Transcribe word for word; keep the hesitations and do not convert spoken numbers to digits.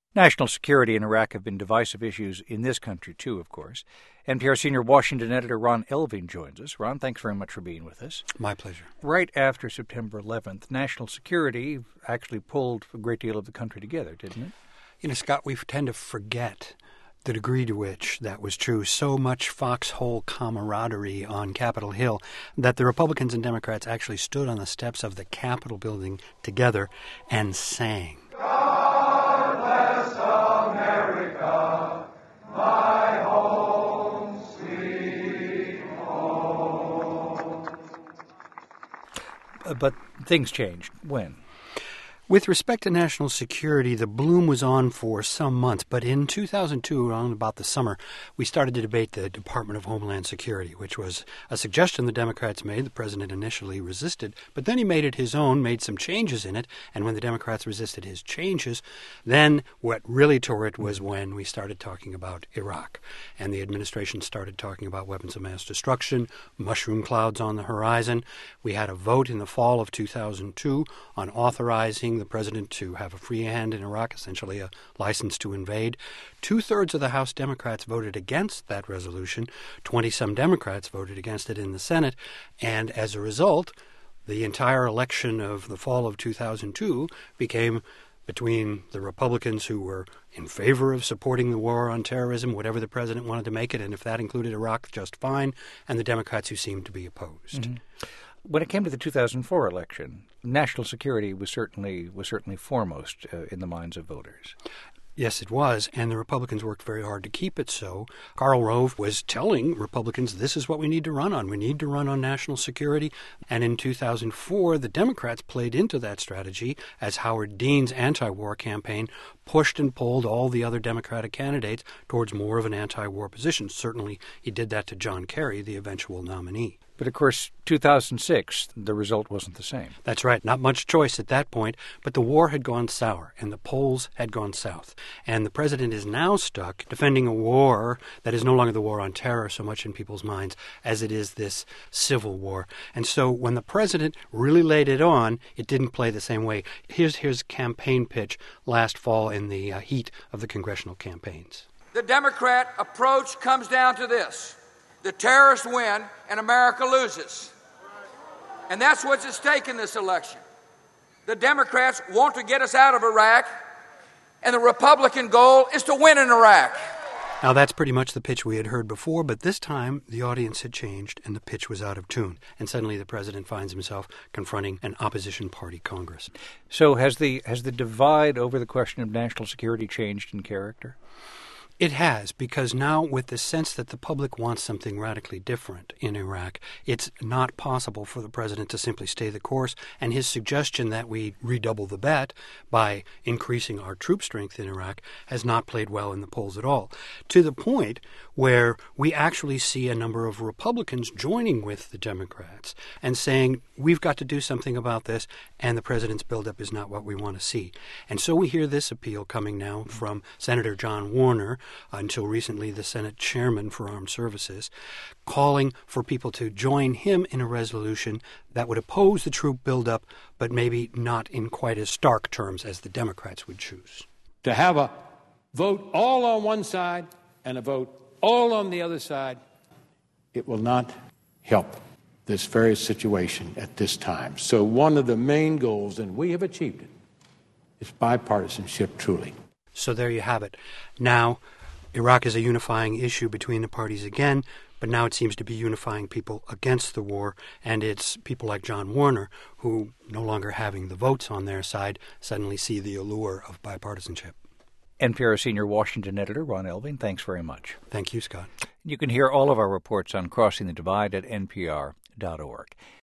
National security and Iraq have been divisive issues in this country, too, of course. N P R senior Washington editor Ron Elving joins us. Ron, thanks very much for being with us. My pleasure. Right after September eleventh, national security actually pulled a great deal of the country together, didn't it? You know, Scott, we tend to forget the degree to which that was true. So much foxhole camaraderie on Capitol Hill that the Republicans and Democrats actually stood on the steps of the Capitol building together and sang. God bless America, my home, sweet home. But things changed. When? With respect to national security, the bloom was on for some months, but in two thousand two, around about the summer, we started to debate the Department of Homeland Security, which was a suggestion the Democrats made. The president initially resisted, but then he made it his own, made some changes in it, and when the Democrats resisted his changes, then what really tore it was when we started talking about Iraq, and the administration started talking about weapons of mass destruction, mushroom clouds on the horizon. We had a vote in the fall of two thousand two on authorizing the president to have a free hand in Iraq, essentially a license to invade. Two-thirds of the House Democrats voted against that resolution. Twenty-some Democrats voted against it in the Senate. And as a result, the entire election of the fall of two thousand two became between the Republicans who were in favor of supporting the war on terrorism, whatever the president wanted to make it, and if that included Iraq, just fine, and the Democrats who seemed to be opposed. Mm-hmm. When it came to the two thousand four election, national security was certainly was certainly foremost uh, in the minds of voters. Yes, it was, and the Republicans worked very hard to keep it so. Karl Rove was telling Republicans, this is what we need to run on. We need to run on national security. And in two thousand four, the Democrats played into that strategy as Howard Dean's anti-war campaign pushed and pulled all the other Democratic candidates towards more of an anti-war position. Certainly, he did that to John Kerry, the eventual nominee. But, of course, two thousand six, the result wasn't the same. That's right. Not much choice at that point. But the war had gone sour, and the polls had gone south. And the president is now stuck defending a war that is no longer the war on terror so much in people's minds as it is this civil war. And so when the president really laid it on, it didn't play the same way. Here's his campaign pitch last fall in the uh, heat of the congressional campaigns. The Democrat approach comes down to this. The terrorists win and America loses. And that's what's at stake in this election. The Democrats want to get us out of Iraq, and the Republican goal is to win in Iraq. Now, that's pretty much the pitch we had heard before, but this time the audience had changed and the pitch was out of tune. And suddenly the president finds himself confronting an opposition party Congress. So has the has the divide over the question of national security changed in character? It has, because now with the sense that the public wants something radically different in Iraq, it's not possible for the president to simply stay the course, and his suggestion that we redouble the bet by increasing our troop strength in Iraq has not played well in the polls at all, to the point where we actually see a number of Republicans joining with the Democrats and saying, we've got to do something about this, and the president's buildup is not what we want to see. And so we hear this appeal coming now from Senator John Warner, until recently the Senate chairman for Armed Services, calling for people to join him in a resolution that would oppose the troop buildup, but maybe not in quite as stark terms as the Democrats would choose. To have a vote all on one side and a vote all on the other side, it will not help this very situation at this time. So one of the main goals, and we have achieved it, is bipartisanship truly. So there you have it. Now, Iraq is a unifying issue between the parties again, but now it seems to be unifying people against the war, and it's people like John Warner who, no longer having the votes on their side, suddenly see the allure of bipartisanship. N P R senior Washington editor Ron Elving, thanks very much. Thank you, Scott. You can hear all of our reports on Crossing the Divide at N P R dot org.